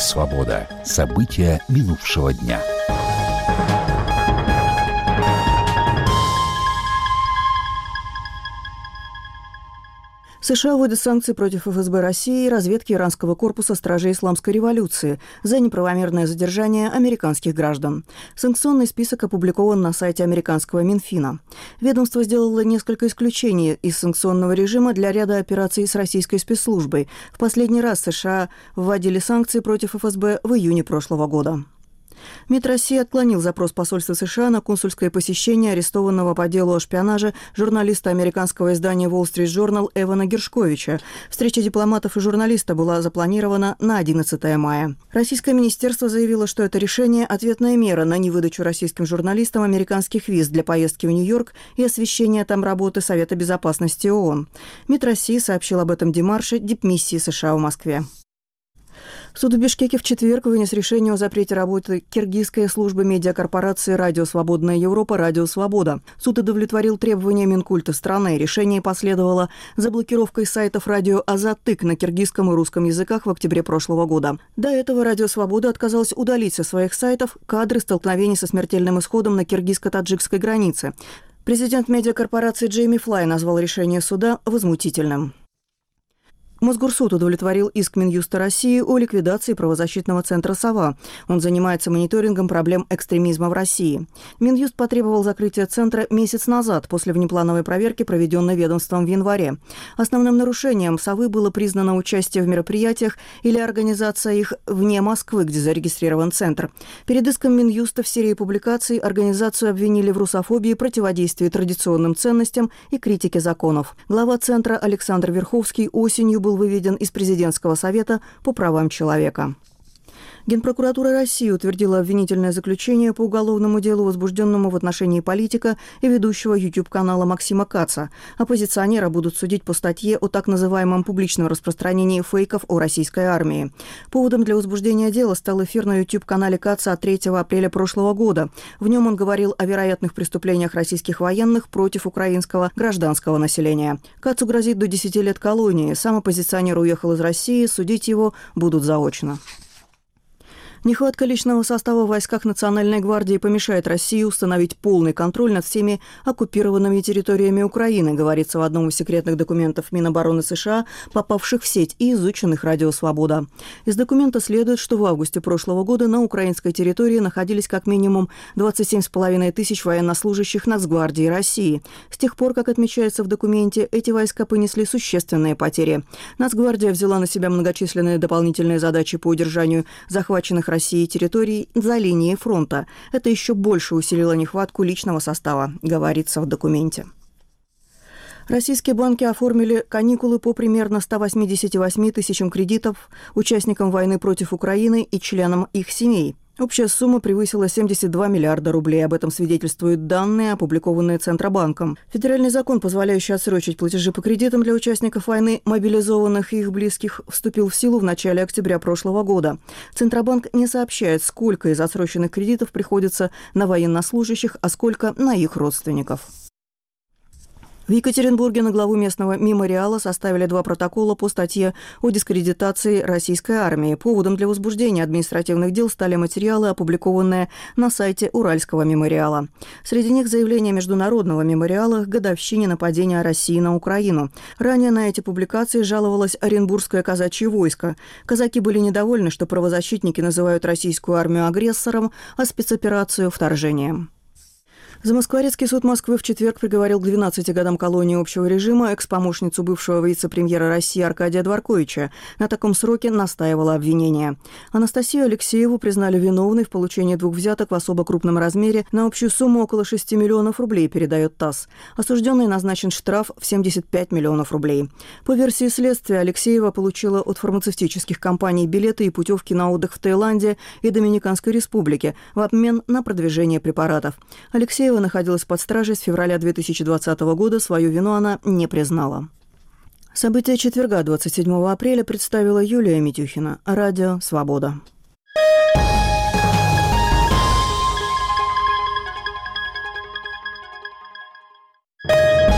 «Свобода». События минувшего дня. США вводят санкции против ФСБ России и разведки иранского корпуса Стражей Исламской революции за неправомерное задержание американских граждан. Санкционный список опубликован на сайте американского Минфина. Ведомство сделало несколько исключений из санкционного режима для ряда операций с российской спецслужбой. В последний раз США вводили санкции против ФСБ в июне прошлого года. МИД России отклонил запрос посольства США на консульское посещение арестованного по делу о шпионаже журналиста американского издания Wall Street Journal Эвана Гершковича. Встреча дипломатов и журналиста была запланирована на 11 мая. Российское министерство заявило, что это решение – ответная мера на невыдачу российским журналистам американских виз для поездки в Нью-Йорк и освещения там работы Совета безопасности ООН. МИД России сообщил об этом дипмарше дипмиссии США в Москве. Суд в Бишкеке в четверг вынес решение о запрете работы киргизской службы медиакорпорации «Радио Свободная Европа» «Радио Свобода». Суд удовлетворил требования Минкульта страны. Решение последовало за блокировкой сайтов радио «Азаттык» на киргизском и русском языках в октябре прошлого года. До этого «Радио Свобода» отказалось удалить со своих сайтов кадры столкновений со смертельным исходом на киргизско-таджикской границе. Президент медиакорпорации Джейми Флай назвал решение суда возмутительным. Мосгорсуд удовлетворил иск Минюста России о ликвидации правозащитного центра «Сова». Он занимается мониторингом проблем экстремизма в России. Минюст потребовал закрытия центра месяц назад, после внеплановой проверки, проведенной ведомством в январе. Основным нарушением «Совы» было признано участие в мероприятиях или организация их вне Москвы, где зарегистрирован центр. Перед иском Минюста в серии публикаций организацию обвинили в русофобии, противодействии традиционным ценностям и критике законов. Глава центра Александр Верховский осенью был выведен из президентского совета по правам человека. Генпрокуратура России утвердила обвинительное заключение по уголовному делу, возбужденному в отношении политика и ведущего YouTube-канала Максима Каца. Оппозиционера будут судить по статье о так называемом публичном распространении фейков о российской армии. Поводом для возбуждения дела стал эфир на YouTube-канале Каца от 3 апреля прошлого года. В нем он говорил о вероятных преступлениях российских военных против украинского гражданского населения. Кацу грозит до 10 лет колонии. Сам оппозиционер уехал из России, судить его будут заочно. Нехватка личного состава в войсках Национальной гвардии помешает России установить полный контроль над всеми оккупированными территориями Украины, говорится в одном из секретных документов Минобороны США, попавших в сеть и изученных «Радио Свобода». Из документа следует, что в августе прошлого года на украинской территории находились как минимум 27,5 тысяч военнослужащих Нацгвардии России. С тех пор, как отмечается в документе, эти войска понесли существенные потери. Нацгвардия взяла на себя многочисленные дополнительные задачи по удержанию захваченных России территорий за линией фронта. Это еще больше усилило нехватку личного состава, говорится в документе. Российские банки оформили каникулы по примерно 188 тысячам кредитов участникам войны против Украины и членам их семей. Общая сумма превысила 72 миллиарда рублей. Об этом свидетельствуют данные, опубликованные Центробанком. Федеральный закон, позволяющий отсрочить платежи по кредитам для участников войны, мобилизованных и их близких, вступил в силу в начале октября прошлого года. Центробанк не сообщает, сколько из отсроченных кредитов приходится на военнослужащих, а сколько на их родственников. В Екатеринбурге на главу местного мемориала составили 2 протокола по статье о дискредитации российской армии. Поводом для возбуждения административных дел стали материалы, опубликованные на сайте Уральского мемориала. Среди них заявление Международного мемориала к годовщине нападения России на Украину. Ранее на эти публикации жаловалось Оренбургское казачье войско. Казаки были недовольны, что правозащитники называют российскую армию агрессором, а спецоперацию – вторжением. Замоскворецкий суд Москвы в четверг приговорил к 12 годам колонии общего режима экс-помощницу бывшего вице-премьера России Аркадия Дворковича. На таком сроке настаивало обвинение. Анастасию Алексееву признали виновной в получении 2 взяток в особо крупном размере на общую сумму около 6 миллионов рублей, передает ТАСС. Осужденной назначен штраф в 75 миллионов рублей. По версии следствия, Алексеева получила от фармацевтических компаний билеты и путевки на отдых в Таиланде и Доминиканской Республике в обмен на продвижение препаратов. Алексеева находилась под стражей с февраля 2020 года, свою вину она не признала. События четверга, 27 апреля, представила Юлия Митюхина. Радио «Свобода».